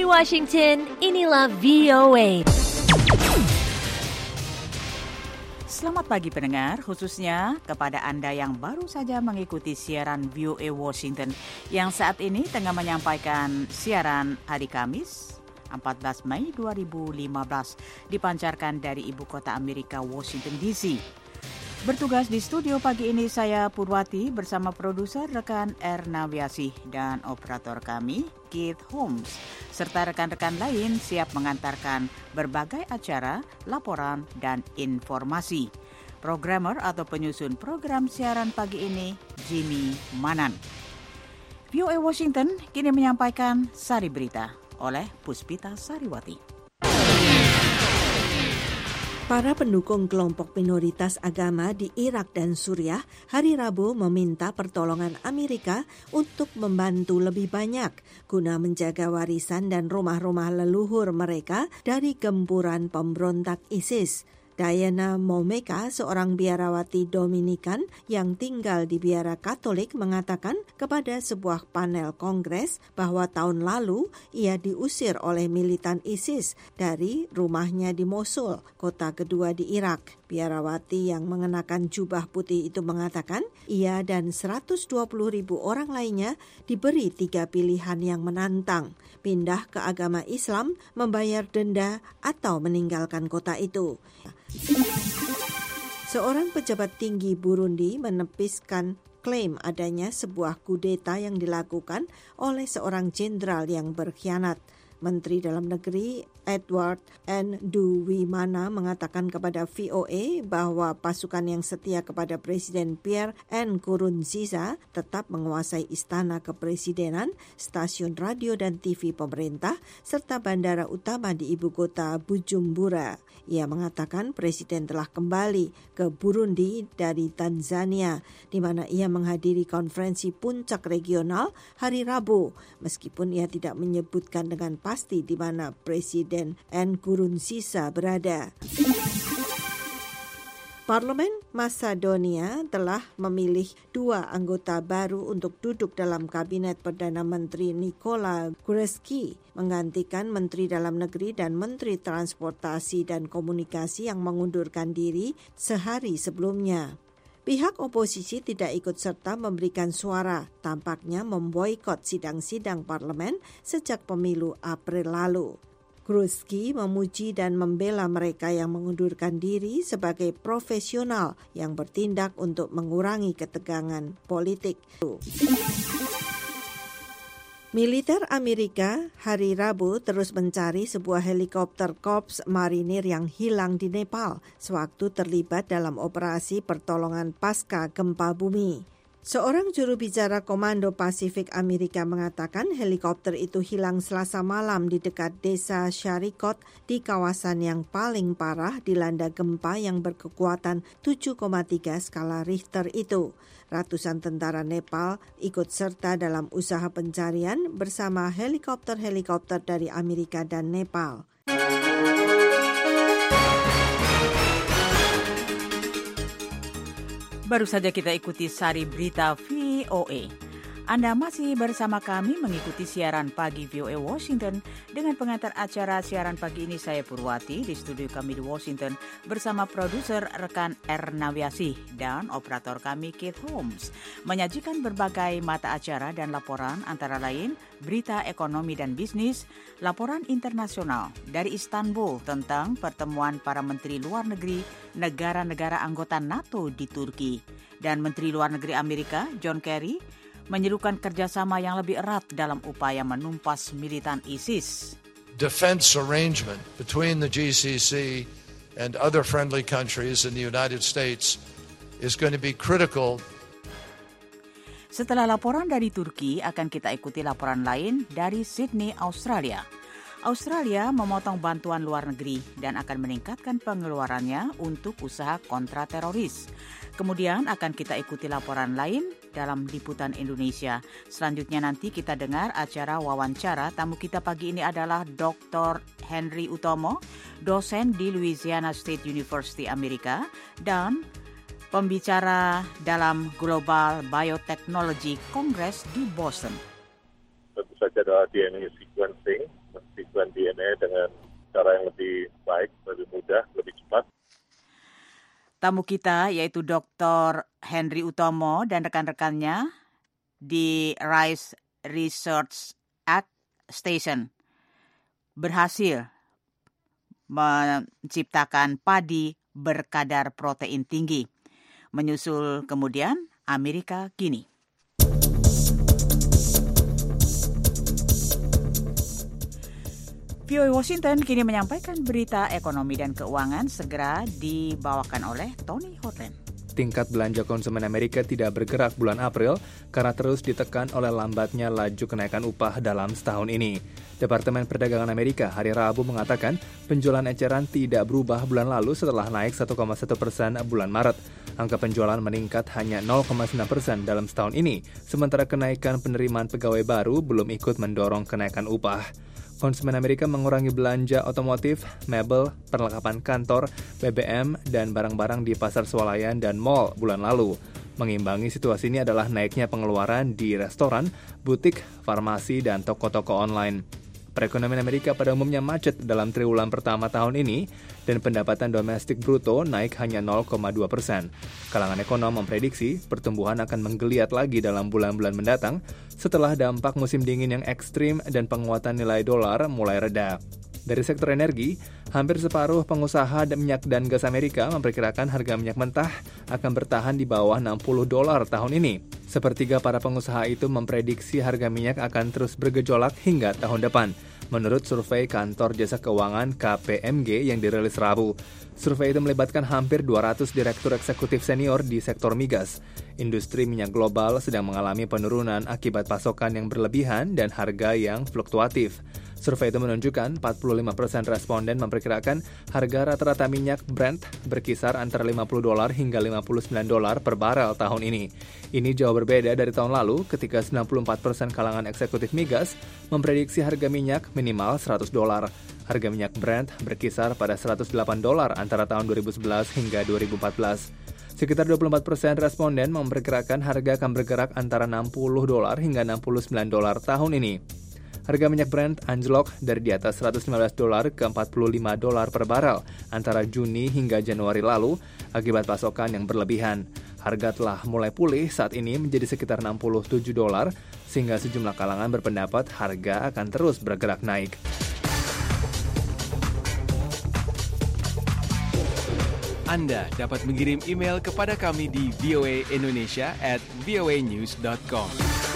Washington, inilah VOA. Selamat pagi pendengar, khususnya kepada Anda yang baru saja mengikuti siaran VOA Washington yang saat ini tengah menyampaikan siaran hari Kamis 14 Mei 2015 dipancarkan dari ibu kota Amerika, Washington DC. Bertugas di studio pagi ini saya Purwati bersama produser rekan Erna Wiasih dan operator kami Keith Holmes serta rekan-rekan lain siap mengantarkan berbagai acara, laporan dan informasi. Programmer atau penyusun program siaran pagi ini Jimmy Manan. VOA Washington kini menyampaikan Sari Berita oleh Puspita Sariwati. Para pendukung kelompok minoritas agama di Irak dan Suriah hari Rabu meminta pertolongan Amerika untuk membantu lebih banyak guna menjaga warisan dan rumah-rumah leluhur mereka dari gempuran pemberontak ISIS. Diana Momeka, seorang biarawati Dominikan yang tinggal di biara Katolik, mengatakan kepada sebuah panel kongres bahwa tahun lalu ia diusir oleh militan ISIS dari rumahnya di Mosul, kota kedua di Irak. Biarawati yang mengenakan jubah putih itu mengatakan ia dan 120.000 orang lainnya diberi 3 pilihan yang menantang: pindah ke agama Islam, membayar denda, atau meninggalkan kota itu. Seorang pejabat tinggi Burundi menepiskan klaim adanya sebuah kudeta yang dilakukan oleh seorang jenderal yang berkhianat. Menteri Dalam Negeri Edward Nduwimana mengatakan kepada VOA bahwa pasukan yang setia kepada Presiden Pierre Nkurunziza tetap menguasai istana kepresidenan, stasiun radio dan TV pemerintah, serta bandara utama di ibu kota Bujumbura. Ia mengatakan Presiden telah kembali ke Burundi dari Tanzania, di mana ia menghadiri konferensi puncak regional hari Rabu, meskipun ia tidak menyebutkan dengan pasti di mana Presiden Nkurunziza berada. Parlemen Macedonia telah memilih 2 anggota baru untuk duduk dalam kabinet Perdana Menteri Nikola Gruevski, menggantikan Menteri Dalam Negeri dan Menteri Transportasi dan Komunikasi yang mengundurkan diri sehari sebelumnya. Pihak oposisi tidak ikut serta memberikan suara, tampaknya memboikot sidang-sidang parlemen sejak pemilu April lalu. Gruevski memuji dan membela mereka yang mengundurkan diri sebagai profesional yang bertindak untuk mengurangi ketegangan politik. Militer Amerika hari Rabu terus mencari sebuah helikopter Korps Marinir yang hilang di Nepal sewaktu terlibat dalam operasi pertolongan pasca gempa bumi. Seorang juru bicara Komando Pasifik Amerika mengatakan helikopter itu hilang Selasa malam di dekat desa Sharikot di kawasan yang paling parah dilanda gempa yang berkekuatan 7,3 skala Richter itu. Ratusan tentara Nepal ikut serta dalam usaha pencarian bersama helikopter-helikopter dari Amerika dan Nepal. Baru saja kita ikuti Sari Berita VOA. Anda masih bersama kami mengikuti siaran pagi VOA Washington dengan pengantar acara siaran pagi ini saya Purwati di studio kami di Washington bersama produser rekan Erna Wiasih dan operator kami Keith Holmes menyajikan berbagai mata acara dan laporan antara lain berita ekonomi dan bisnis, laporan internasional dari Istanbul tentang pertemuan para menteri luar negeri negara-negara anggota NATO di Turki dan Menteri Luar Negeri Amerika John Kerry menyerukan kerjasama yang lebih erat dalam upaya menumpas militan ISIS. Defense arrangement between the GCC and other friendly countries in the United States is going to be critical. Setelah laporan dari Turki, akan kita ikuti laporan lain dari Sydney, Australia. Australia memotong bantuan luar negeri dan akan meningkatkan pengeluarannya untuk usaha kontra teroris. Kemudian akan kita ikuti laporan lain dalam liputan Indonesia. Selanjutnya nanti kita dengar acara wawancara. Tamu kita pagi ini adalah Dr. Henry Utomo, dosen di Louisiana State University Amerika dan pembicara dalam Global Biotechnology Congress di Boston. Tentu saja adalah DNA sequencing, mesti sequence DNA dengan cara yang lebih baik, lebih mudah, lebih cepat. Tamu kita yaitu Dr. Henry Utomo dan rekan-rekannya di Rice Research Station berhasil menciptakan padi berkadar protein tinggi. Menyusul kemudian Amerika Kini. VOA Washington kini menyampaikan berita ekonomi dan keuangan segera dibawakan oleh Tony Hotland. Tingkat belanja konsumen Amerika tidak bergerak bulan April karena terus ditekan oleh lambatnya laju kenaikan upah dalam setahun ini. Departemen Perdagangan Amerika hari Rabu mengatakan penjualan eceran tidak berubah bulan lalu setelah naik 1,1% bulan Maret. Angka penjualan meningkat hanya 0,9% dalam setahun ini, sementara kenaikan penerimaan pegawai baru belum ikut mendorong kenaikan upah. Konsumen Amerika mengurangi belanja otomotif, mebel, perlengkapan kantor, BBM, dan barang-barang di pasar swalayan dan mal bulan lalu. Mengimbangi situasi ini adalah naiknya pengeluaran di restoran, butik, farmasi, dan toko-toko online. Perekonomian Amerika pada umumnya macet dalam triwulan pertama tahun ini, dan pendapatan domestik bruto naik hanya 0,2%. Kalangan ekonom memprediksi pertumbuhan akan menggeliat lagi dalam bulan-bulan mendatang setelah dampak musim dingin yang ekstrim dan penguatan nilai dolar mulai reda. Dari sektor energi, hampir separuh pengusaha minyak dan gas Amerika memperkirakan harga minyak mentah akan bertahan di bawah $60 tahun ini. Sepertiga para pengusaha itu memprediksi harga minyak akan terus bergejolak hingga tahun depan, menurut survei kantor jasa keuangan KPMG yang dirilis Rabu. Survei itu melibatkan hampir 200 direktur eksekutif senior di sektor migas. Industri minyak global sedang mengalami penurunan akibat pasokan yang berlebihan dan harga yang fluktuatif. Survei itu menunjukkan 45% responden memperkirakan harga rata-rata minyak Brent berkisar antara $50 hingga $59 per barel tahun ini. Ini jauh berbeda dari tahun lalu ketika 94% kalangan eksekutif migas memprediksi harga minyak minimal $100. Harga minyak Brent berkisar pada $108 antara tahun 2011 hingga 2014. Sekitar 24% responden memperkirakan harga akan bergerak antara $60 hingga $69 tahun ini. Harga minyak Brent anjlok dari di atas $115 ke $45 per barel antara Juni hingga Januari lalu akibat pasokan yang berlebihan. Harga telah mulai pulih saat ini menjadi sekitar $67, sehingga sejumlah kalangan berpendapat harga akan terus bergerak naik. Anda dapat mengirim email kepada kami di voaindonesia@voanews.com.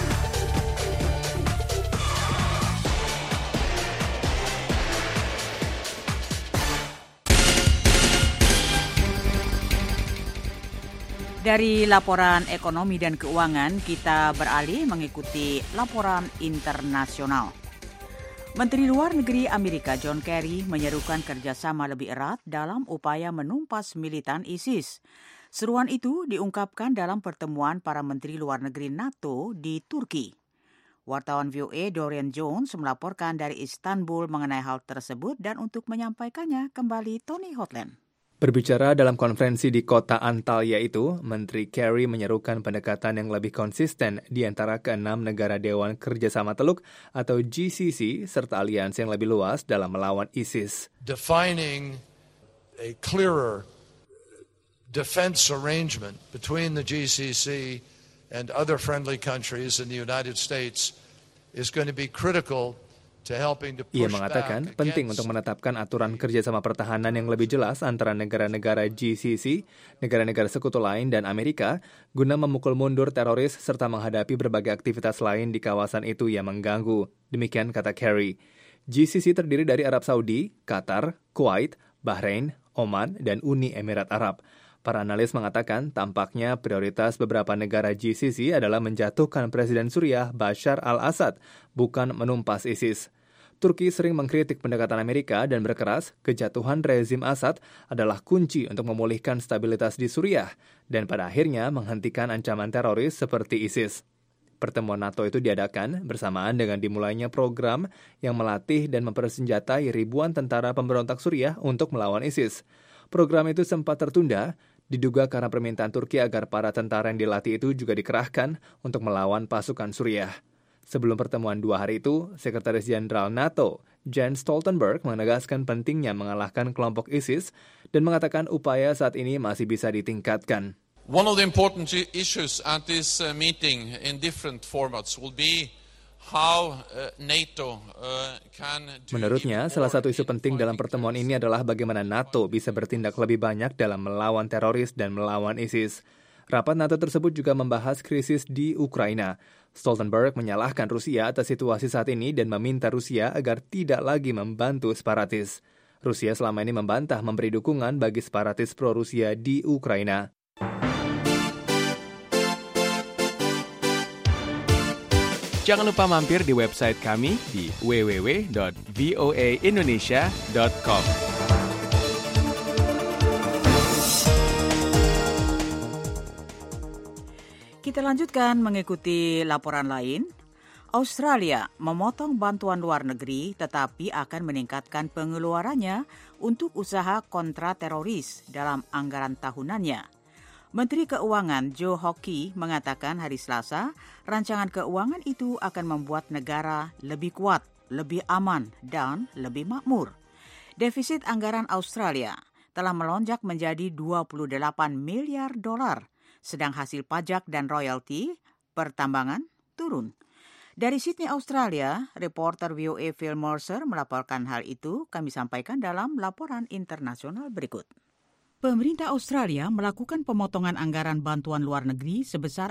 Dari laporan ekonomi dan keuangan, kita beralih mengikuti laporan internasional. Menteri Luar Negeri Amerika John Kerry menyerukan kerjasama lebih erat dalam upaya menumpas militan ISIS. Seruan itu diungkapkan dalam pertemuan para Menteri Luar Negeri NATO di Turki. Wartawan VOA Dorian Jones melaporkan dari Istanbul mengenai hal tersebut dan untuk menyampaikannya kembali Tony Hotland. Berbicara dalam konferensi di kota Antalya itu, Menteri Kerry menyerukan pendekatan yang lebih konsisten di antara ke-6 negara Dewan Kerjasama Teluk atau GCC serta aliansi yang lebih luas dalam melawan ISIS. Defining a clearer defense arrangement between the GCC and other friendly countries in the United States is going to be critical. Ia mengatakan penting untuk menetapkan aturan kerjasama pertahanan yang lebih jelas antara negara-negara GCC, negara-negara sekutu lain, dan Amerika guna memukul mundur teroris serta menghadapi berbagai aktivitas lain di kawasan itu yang mengganggu. Demikian kata Kerry. GCC terdiri dari Arab Saudi, Qatar, Kuwait, Bahrain, Oman, dan Uni Emirat Arab. Para analis mengatakan tampaknya prioritas beberapa negara GCC adalah menjatuhkan Presiden Suriah Bashar al-Assad, bukan menumpas ISIS. Turki sering mengkritik pendekatan Amerika dan berkeras kejatuhan rezim Assad adalah kunci untuk memulihkan stabilitas di Suriah dan pada akhirnya menghentikan ancaman teroris seperti ISIS. Pertemuan NATO itu diadakan bersamaan dengan dimulainya program yang melatih dan mempersenjatai ribuan tentara pemberontak Suriah untuk melawan ISIS. Program itu sempat tertunda, diduga karena permintaan Turki agar para tentara yang dilatih itu juga dikerahkan untuk melawan pasukan Suriah. Sebelum pertemuan 2 hari itu, Sekretaris Jenderal NATO, Jens Stoltenberg, menegaskan pentingnya mengalahkan kelompok ISIS dan mengatakan upaya saat ini masih bisa ditingkatkan. One of the important issues at this meeting in different formats will be how NATO can do. Menurutnya, salah satu isu penting dalam pertemuan ini adalah bagaimana NATO bisa bertindak lebih banyak dalam melawan teroris dan melawan ISIS. Rapat NATO tersebut juga membahas krisis di Ukraina. Stoltenberg menyalahkan Rusia atas situasi saat ini dan meminta Rusia agar tidak lagi membantu separatis. Rusia selama ini membantah memberi dukungan bagi separatis pro-Rusia di Ukraina. Jangan lupa mampir di website kami di www.voaindonesia.com. Kita lanjutkan mengikuti laporan lain. Australia memotong bantuan luar negeri tetapi akan meningkatkan pengeluarannya untuk usaha kontra teroris dalam anggaran tahunannya. Menteri Keuangan Joe Hockey mengatakan hari Selasa, rancangan keuangan itu akan membuat negara lebih kuat, lebih aman, dan lebih makmur. Defisit anggaran Australia telah melonjak menjadi $28 miliar, sedang hasil pajak dan royalti pertambangan turun. Dari Sydney, Australia, reporter VOA Phil Mercer melaporkan hal itu. Kami sampaikan dalam laporan internasional berikut. Pemerintah Australia melakukan pemotongan anggaran bantuan luar negeri sebesar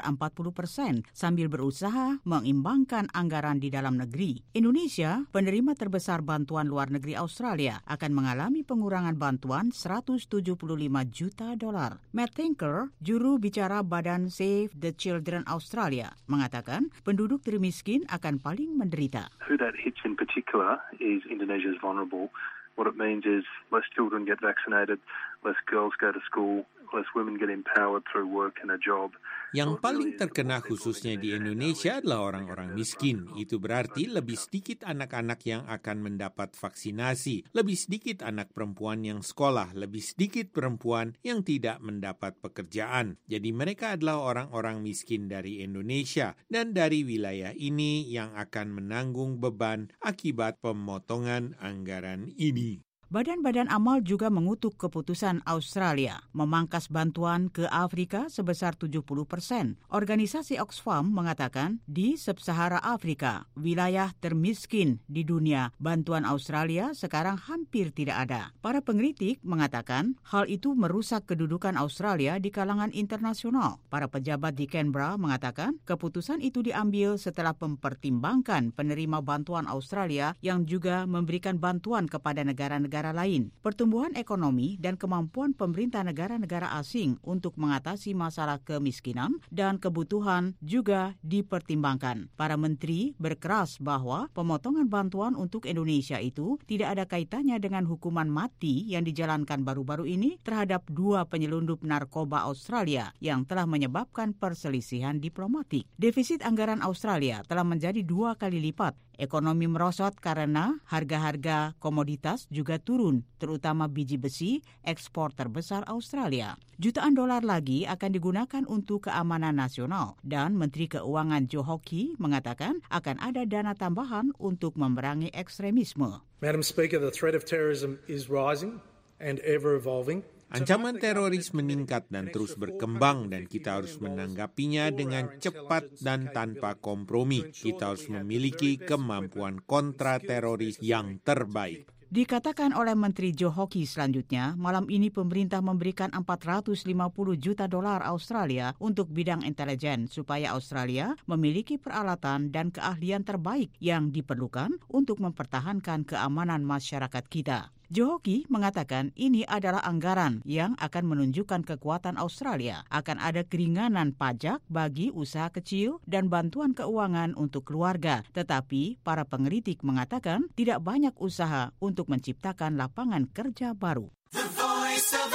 40% sambil berusaha mengimbangkan anggaran di dalam negeri. Indonesia, penerima terbesar bantuan luar negeri Australia, akan mengalami pengurangan bantuan $175 juta. Matt Tinker, juru bicara Badan Save the Children Australia, mengatakan penduduk termiskin akan paling menderita. Who that hits in particular is Indonesia's vulnerable. What it means is less children get vaccinated, less girls go to school, less women get empowered through work and a job. Yang paling terkena khususnya di Indonesia adalah orang-orang miskin. Itu berarti lebih sedikit anak-anak yang akan mendapat vaksinasi, lebih sedikit anak perempuan yang sekolah, lebih sedikit perempuan yang tidak mendapat pekerjaan. Jadi mereka adalah orang-orang miskin dari Indonesia dan dari wilayah ini yang akan menanggung beban akibat pemotongan anggaran ini. Badan-badan amal juga mengutuk keputusan Australia memangkas bantuan ke Afrika sebesar 70%. Organisasi Oxfam mengatakan di Sub-Sahara Afrika, wilayah termiskin di dunia, bantuan Australia sekarang hampir tidak ada. Para pengkritik mengatakan hal itu merusak kedudukan Australia di kalangan internasional. Para pejabat di Canberra mengatakan keputusan itu diambil setelah mempertimbangkan penerima bantuan Australia yang juga memberikan bantuan kepada negara-negara lain. Pertumbuhan ekonomi dan kemampuan pemerintah negara-negara asing untuk mengatasi masalah kemiskinan dan kebutuhan juga dipertimbangkan. Para menteri berkeras bahwa pemotongan bantuan untuk Indonesia itu tidak ada kaitannya dengan hukuman mati yang dijalankan baru-baru ini terhadap 2 penyelundup narkoba Australia yang telah menyebabkan perselisihan diplomatik. Defisit anggaran Australia telah menjadi 2 kali lipat. Ekonomi merosot karena harga-harga komoditas juga turun, terutama biji besi, ekspor terbesar Australia. Jutaan dolar lagi akan digunakan untuk keamanan nasional dan Menteri Keuangan Joe Hockey mengatakan akan ada dana tambahan untuk memerangi ekstremisme. Madam Speaker, the threat of terrorism is rising and ever evolving. Ancaman teroris meningkat dan terus berkembang dan kita harus menanggapinya dengan cepat dan tanpa kompromi. Kita harus memiliki kemampuan kontra teroris yang terbaik. Dikatakan oleh Menteri Joe Hockey selanjutnya, malam ini pemerintah memberikan $450 juta Australia untuk bidang intelijen supaya Australia memiliki peralatan dan keahlian terbaik yang diperlukan untuk mempertahankan keamanan masyarakat kita. Joe Hockey mengatakan ini adalah anggaran yang akan menunjukkan kekuatan Australia. Akan ada keringanan pajak bagi usaha kecil dan bantuan keuangan untuk keluarga. Tetapi para pengkritik mengatakan tidak banyak usaha untuk menciptakan lapangan kerja baru. The Voice of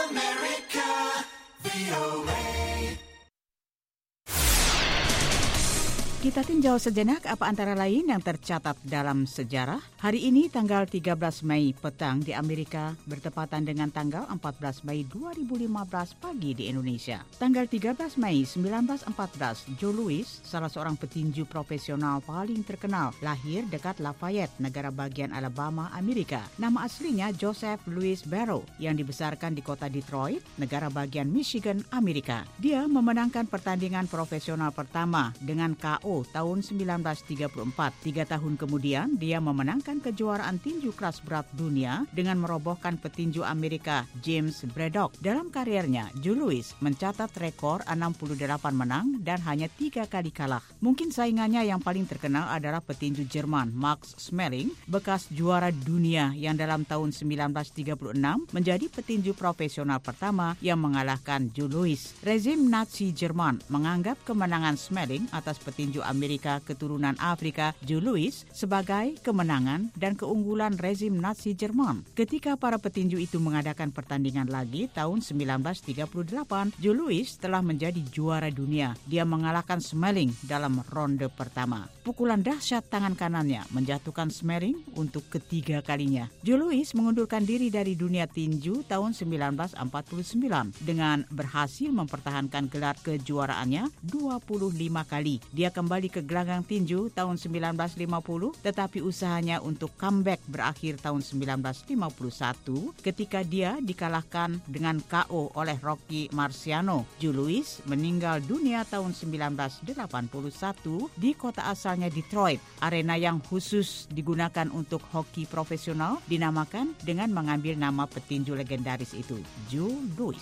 America, VOA. Kita tinjau sejenak apa antara lain yang tercatat dalam sejarah. Hari ini tanggal 13 Mei petang di Amerika bertepatan dengan tanggal 14 Mei 2015 pagi di Indonesia. Tanggal 13 Mei 1914, Joe Louis, salah seorang petinju profesional paling terkenal, lahir dekat Lafayette, negara bagian Alabama, Amerika. Nama aslinya Joseph Louis Barrow yang dibesarkan di kota Detroit, negara bagian Michigan, Amerika. Dia memenangkan pertandingan profesional pertama dengan KO tahun 1934. 3 tahun kemudian, dia memenangkan kejuaraan tinju kelas berat dunia dengan merobohkan petinju Amerika James Braddock. Dalam karirnya, Joe Louis mencatat rekor 68 menang dan hanya 3 kali kalah. Mungkin saingannya yang paling terkenal adalah petinju Jerman Max Schmeling, bekas juara dunia yang dalam tahun 1936 menjadi petinju profesional pertama yang mengalahkan Joe Louis. Rezim Nazi Jerman menganggap kemenangan Schmeling atas petinju Amerika keturunan Afrika Joe Louis sebagai kemenangan dan keunggulan rezim Nazi Jerman. Ketika para petinju itu mengadakan pertandingan lagi tahun 1938, Joe Louis telah menjadi juara dunia. Dia mengalahkan Schmeling dalam ronde pertama. Pukulan dahsyat tangan kanannya menjatuhkan Schmeling untuk ketiga kalinya. Joe Louis mengundurkan diri dari dunia tinju tahun 1949 dengan berhasil mempertahankan gelar kejuaraannya 25 kali. Dia kembali ke gelanggang tinju tahun 1950, tetapi usahanya untuk comeback berakhir tahun 1951 ketika dia dikalahkan dengan KO oleh Rocky Marciano. Joe Louis meninggal dunia tahun 1981 di kota asalnya Detroit. Arena yang khusus digunakan untuk hoki profesional dinamakan dengan mengambil nama petinju legendaris itu, Joe Louis.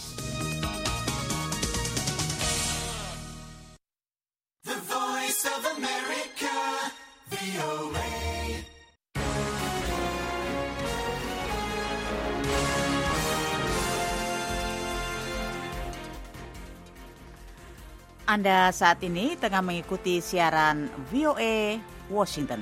Anda saat ini tengah mengikuti siaran VOA Washington.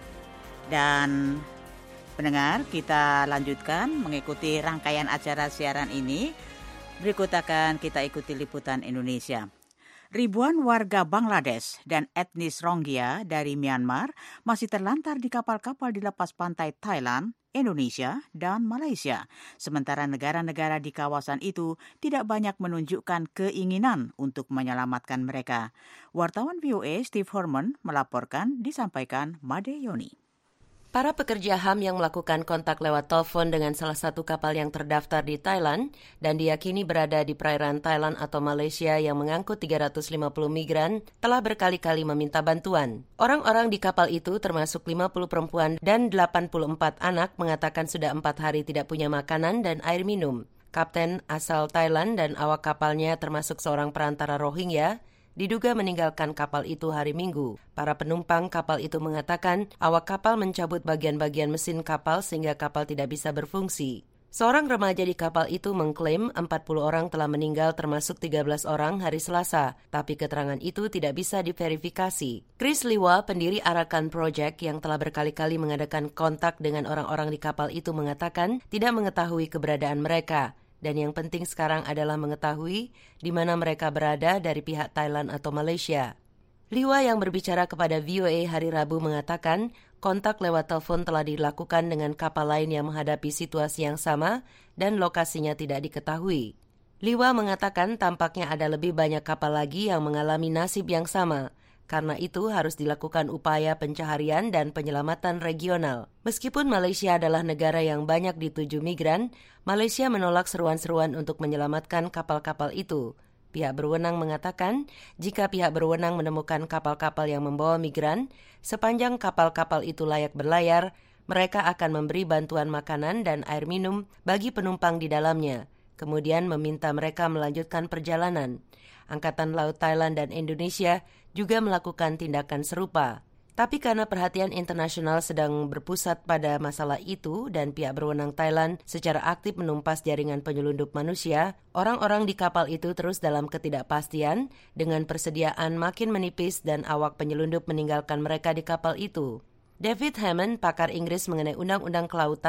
Dan pendengar, kita lanjutkan mengikuti rangkaian acara siaran ini. Berikut akan kita ikuti liputan Indonesia. Ribuan warga Bangladesh dan etnis Rohingya dari Myanmar masih terlantar di kapal-kapal di lepas pantai Thailand, Indonesia, dan Malaysia. Sementara negara-negara di kawasan itu tidak banyak menunjukkan keinginan untuk menyelamatkan mereka. Wartawan VOA Steve Herman melaporkan, disampaikan Made Yoni. Para pekerja HAM yang melakukan kontak lewat telepon dengan salah satu kapal yang terdaftar di Thailand dan diyakini berada di perairan Thailand atau Malaysia yang mengangkut 350 migran telah berkali-kali meminta bantuan. Orang-orang di kapal itu termasuk 50 perempuan dan 84 anak mengatakan sudah 4 hari tidak punya makanan dan air minum. Kapten asal Thailand dan awak kapalnya termasuk seorang perantara Rohingya diduga meninggalkan kapal itu hari Minggu. Para penumpang kapal itu mengatakan awak kapal mencabut bagian-bagian mesin kapal sehingga kapal tidak bisa berfungsi. Seorang remaja di kapal itu mengklaim 40 orang telah meninggal termasuk 13 orang hari Selasa, tapi keterangan itu tidak bisa diverifikasi. Chris Liwa, pendiri Arakan Project yang telah berkali-kali mengadakan kontak dengan orang-orang di kapal itu mengatakan tidak mengetahui keberadaan mereka. Dan yang penting sekarang adalah mengetahui di mana mereka berada dari pihak Thailand atau Malaysia. Liwa yang berbicara kepada VOA hari Rabu mengatakan kontak lewat telepon telah dilakukan dengan kapal lain yang menghadapi situasi yang sama dan lokasinya tidak diketahui. Liwa mengatakan tampaknya ada lebih banyak kapal lagi yang mengalami nasib yang sama. Karena itu harus dilakukan upaya pencaharian dan penyelamatan regional. Meskipun Malaysia adalah negara yang banyak dituju migran, Malaysia menolak seruan-seruan untuk menyelamatkan kapal-kapal itu. Pihak berwenang mengatakan, jika pihak berwenang menemukan kapal-kapal yang membawa migran, sepanjang kapal-kapal itu layak berlayar, mereka akan memberi bantuan makanan dan air minum bagi penumpang di dalamnya, kemudian meminta mereka melanjutkan perjalanan. Angkatan Laut Thailand dan Indonesia juga melakukan tindakan serupa. Tapi karena perhatian internasional sedang berpusat pada masalah itu dan pihak berwenang Thailand secara aktif menumpas jaringan penyelundup manusia, orang-orang di kapal itu terus dalam ketidakpastian dengan persediaan makin menipis dan awak penyelundup meninggalkan mereka di kapal itu. David Hammond, pakar Inggris mengenai undang-undang kelautan,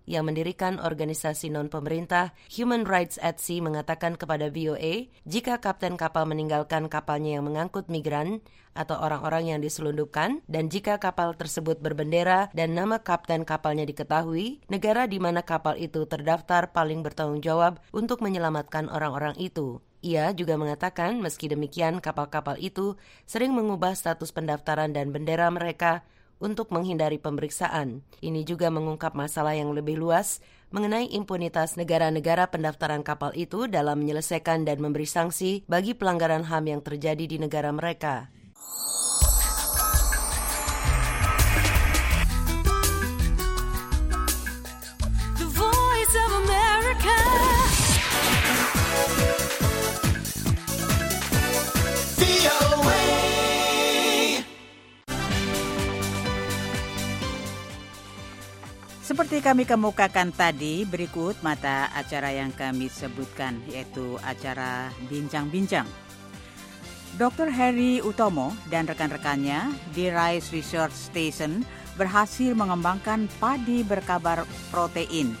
yang mendirikan organisasi non-pemerintah Human Rights at Sea mengatakan kepada VOA, jika kapten kapal meninggalkan kapalnya yang mengangkut migran atau orang-orang yang diselundupkan, dan jika kapal tersebut berbendera dan nama kapten kapalnya diketahui, negara di mana kapal itu terdaftar paling bertanggung jawab untuk menyelamatkan orang-orang itu. Ia juga mengatakan meski demikian kapal-kapal itu sering mengubah status pendaftaran dan bendera mereka untuk menghindari pemeriksaan. Ini juga mengungkap masalah yang lebih luas mengenai impunitas negara-negara pendaftaran kapal itu dalam menyelesaikan dan memberi sanksi bagi pelanggaran HAM yang terjadi di negara mereka. The Voice of America. Seperti kami kemukakan tadi, berikut mata acara yang kami sebutkan, yaitu acara Bincang-Bincang. Dr. Heri Utomo dan rekan-rekannya di Rice Research Station berhasil mengembangkan padi berkadar protein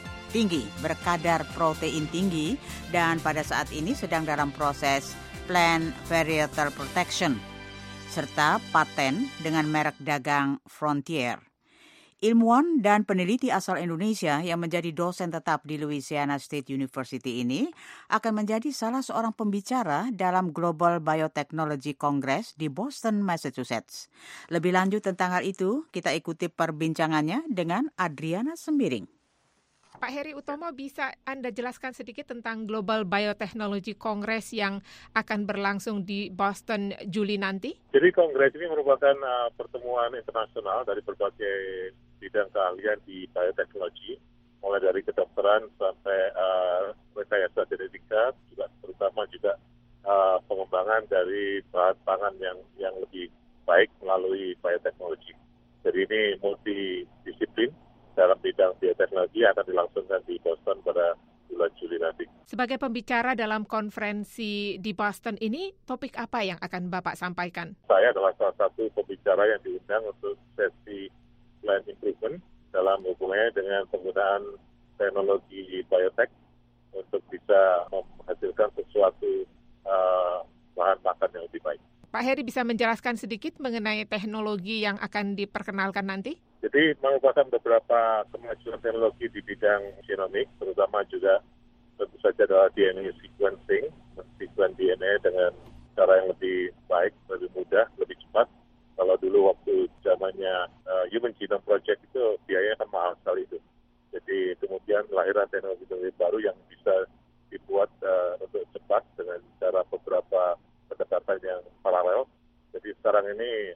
tinggi, dan pada saat ini sedang dalam proses Plant Varietal Protection, serta paten dengan merek dagang Frontier. Ilmuwan dan peneliti asal Indonesia yang menjadi dosen tetap di Louisiana State University ini akan menjadi salah seorang pembicara dalam Global Biotechnology Congress di Boston, Massachusetts. Lebih lanjut tentang hal itu, kita ikuti perbincangannya dengan Adriana Sembiring. Pak Heri Utomo, bisa Anda jelaskan sedikit tentang Global Biotechnology Congress yang akan berlangsung di Boston Juli nanti? Jadi kongres ini merupakan pertemuan internasional dari berbagai bidang keahlian di bioteknologi, mulai dari kedokteran sampai rekayasa genetika, juga terutama juga pengembangan dari bahan pangan yang lebih baik melalui bioteknologi. Jadi ini multidisiplin dalam bidang bioteknologi akan dilangsungkan di Boston pada bulan Juli nanti. Sebagai pembicara dalam konferensi di Boston ini, topik apa yang akan Bapak sampaikan? Saya adalah salah satu pembicara yang diundang untuk sesi Plant Improvement dalam hubungannya dengan penggunaan teknologi biotek untuk bisa menghasilkan sesuatu bahan makan yang lebih baik. Pak Heri bisa menjelaskan sedikit mengenai teknologi yang akan diperkenalkan nanti? Jadi merupakan beberapa kemajuan teknologi di bidang genomik, terutama juga tentu saja adalah DNA sequencing, sequence DNA dengan cara yang lebih baik, lebih mudah, lebih cepat. Kalau dulu waktu zamannya Human Genome Project itu biayanya kan mahal sekali itu. Jadi kemudian lahirlah teknologi baru yang bisa dibuat untuk cepat dengan cara beberapa pendekatan yang paralel. Jadi sekarang ini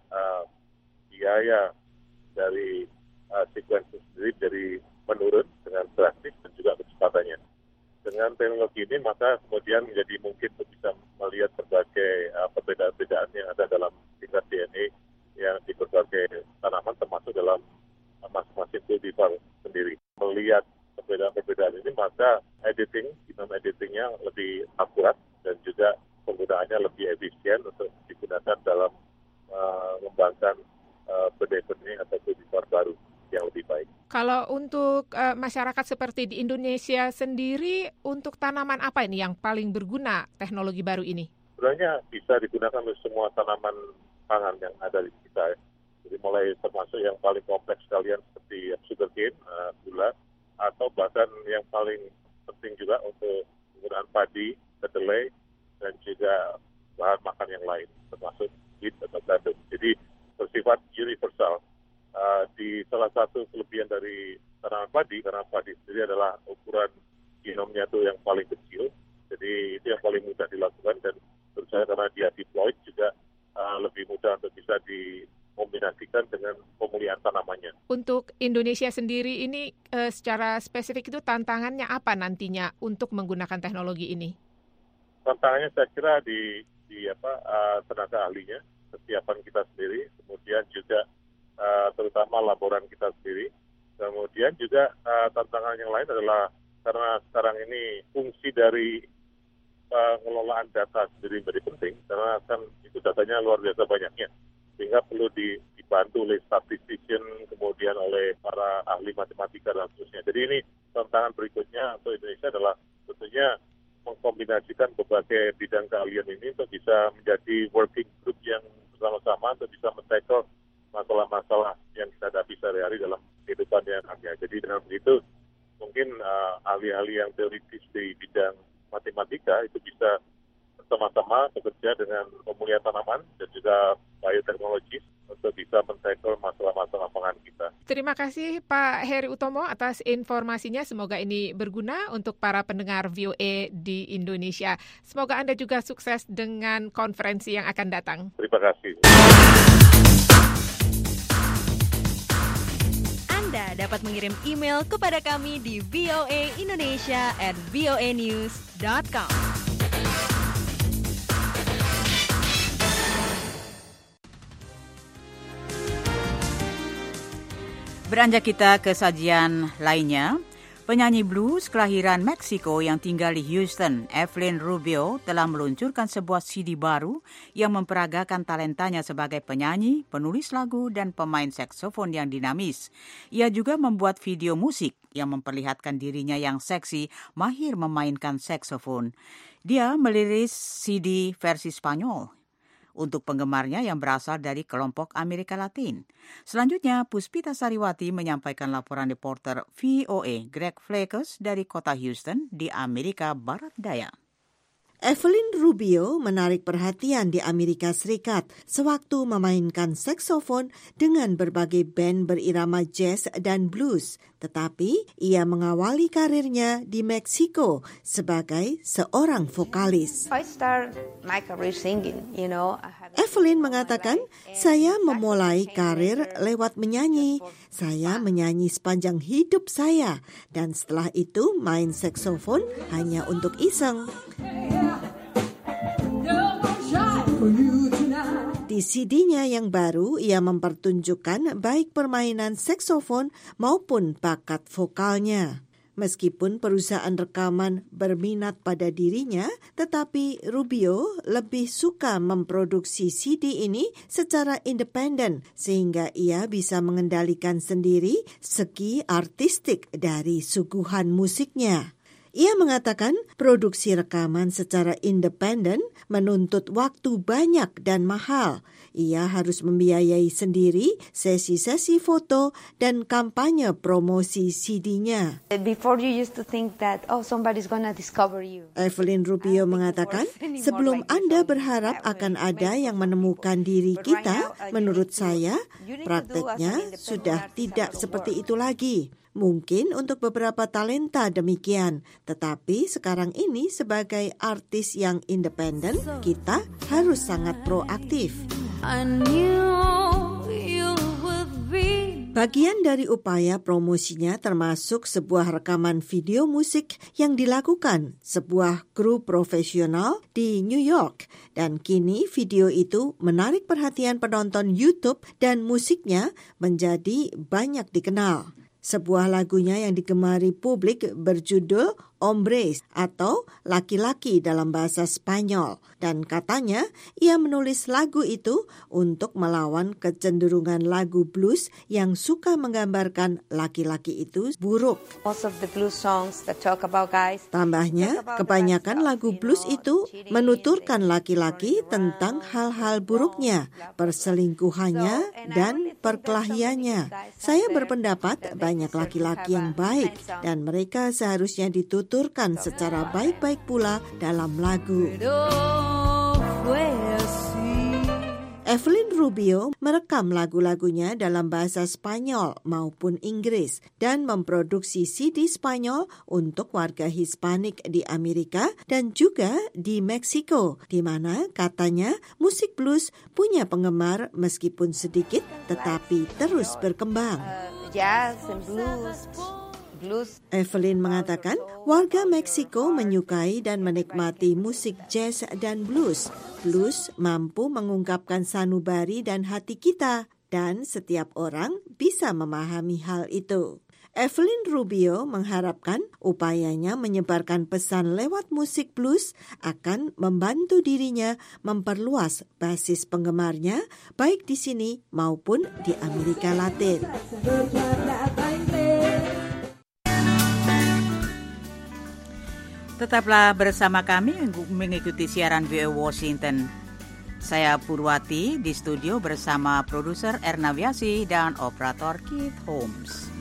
biaya dari sequencing sendiri jadi menurun dengan drastis dan juga kecepatannya. Dengan teknologi ini maka kemudian menjadi mungkin untuk bisa melihat berbagai perbedaan-perbedaan yang ada dalam tingkat DNA yang di berbagai tanaman termasuk dalam masing-masing kultivar sendiri. Melihat perbedaan-perbedaan ini maka genome editingnya lebih akurat dan juga penggunaannya lebih efisien untuk digunakan dalam mengembangkan benih-benih atau kultivar baru yang lebih baik. Kalau untuk masyarakat seperti di Indonesia sendiri, untuk tanaman apa ini yang paling berguna teknologi baru ini? Sebenarnya bisa digunakan untuk semua tanaman pangan yang ada di kita. Jadi mulai termasuk yang paling kompleks sekalian seperti sugarcane, gula, atau bahkan yang paling penting juga untuk penggunaan padi, kedelai, dan juga bahan makan yang lain, termasuk wheat atau gandum. Jadi bersifat universal. Di salah satu kelebihan dari tanaman padi, karena padi sendiri adalah ukuran genomnya itu yang paling kecil, jadi itu yang paling mudah dilakukan dan menurut saya karena dia diploid juga lebih mudah untuk bisa dikombinasikan dengan pemulihan tanamannya. Untuk Indonesia sendiri ini secara spesifik itu tantangannya apa nantinya untuk menggunakan teknologi ini? Tantangannya saya kira di tenaga ahlinya, kesiapan kita sendiri, kemudian juga terutama laboran kita sendiri. Kemudian juga tantangan yang lain adalah karena sekarang ini fungsi dari pengelolaan data sendiri menjadi penting, karena kan itu datanya luar biasa banyaknya. sehingga perlu dibantu oleh statistician, kemudian oleh para ahli matematika dan seterusnya. Jadi ini tantangan berikutnya untuk Indonesia adalah tentunya mengkombinasikan berbagai bidang keahlian ini untuk bisa menjadi working group yang bersama-sama untuk bisa men-tackle masalah-masalah yang kita hadapi sehari-hari dalam kehidupan yang ada. Jadi dalam itu mungkin ahli-ahli yang teoritis di bidang matematika itu bisa sama-sama bekerja dengan pemulihan tanaman dan juga bioteknologi untuk bisa men-tackle masalah-masalah pangan kita. Terima kasih Pak Heri Utomo atas informasinya. Semoga ini berguna untuk para pendengar VOA di Indonesia. Semoga Anda juga sukses dengan konferensi yang akan datang. Terima kasih. Anda dapat mengirim email kepada kami di voaindonesia@voanews.com. Beranjak kita ke sajian lainnya, penyanyi blues kelahiran Meksiko yang tinggal di Houston, Evelyn Rubio, telah meluncurkan sebuah CD baru yang memperagakan talentanya sebagai penyanyi, penulis lagu, dan pemain saksofon yang dinamis. Ia juga membuat video musik yang memperlihatkan dirinya yang seksi, mahir memainkan saksofon. Dia merilis CD versi Spanyol untuk penggemarnya yang berasal dari kelompok Amerika Latin. Selanjutnya, Puspita Sariwati menyampaikan laporan reporter VOA Greg Flakes dari kota Houston di Amerika Barat Daya. Evelyn Rubio menarik perhatian di Amerika Serikat sewaktu memainkan saksofon dengan berbagai band berirama jazz dan blues. Tetapi ia mengawali karirnya di Meksiko sebagai seorang vokalis. Evelyn mengatakan, saya memulai karir lewat menyanyi. Saya menyanyi sepanjang hidup saya dan setelah itu main saksofon hanya untuk iseng. Di CD-nya yang baru, ia mempertunjukkan baik permainan saksofon maupun bakat vokalnya. Meskipun perusahaan rekaman berminat pada dirinya, tetapi Rubio lebih suka memproduksi CD ini secara independen sehingga ia bisa mengendalikan sendiri segi artistik dari suguhan musiknya. Ia mengatakan produksi rekaman secara independen menuntut waktu banyak dan mahal. Ia harus membiayai sendiri sesi-sesi foto dan kampanye promosi CD-nya. Evelyn Rubio mengatakan, sebelum Anda berharap akan ada yang menemukan diri kita, menurut saya, prakteknya sudah tidak seperti itu lagi. Mungkin untuk beberapa talenta demikian, tetapi sekarang ini sebagai artis yang independen, kita harus sangat proaktif. Bagian dari upaya promosinya termasuk sebuah rekaman video musik yang dilakukan sebuah kru profesional di New York. Dan kini video itu menarik perhatian penonton YouTube dan musiknya menjadi banyak dikenal. Sebuah lagunya yang digemari publik berjudul Hombres atau laki-laki dalam bahasa Spanyol. Dan katanya ia menulis lagu itu untuk melawan kecenderungan lagu blues yang suka menggambarkan laki-laki itu buruk. Tambahnya, kebanyakan lagu blues itu menuturkan laki-laki tentang hal-hal buruknya, perselingkuhannya, dan perkelahiannya. Saya berpendapat banyak laki-laki yang baik dan mereka seharusnya dituturkan secara baik-baik pula dalam lagu. Evelyn Rubio merekam lagu-lagunya dalam bahasa Spanyol maupun Inggris dan memproduksi CD Spanyol untuk warga Hispanik di Amerika dan juga di Meksiko, di mana katanya musik blues punya penggemar meskipun sedikit tetapi terus berkembang. Jazz and blues. Evelyn mengatakan warga Meksiko menyukai dan menikmati musik jazz dan blues. Blues mampu mengungkapkan sanubari dan hati kita, dan setiap orang bisa memahami hal itu. Evelyn Rubio mengharapkan upayanya menyebarkan pesan lewat musik blues akan membantu dirinya memperluas basis penggemarnya baik di sini maupun di Amerika Latin. Tetaplah bersama kami mengikuti siaran VOA Washington. Saya Purwati di studio bersama produser Erna Wiasi dan operator Keith Holmes.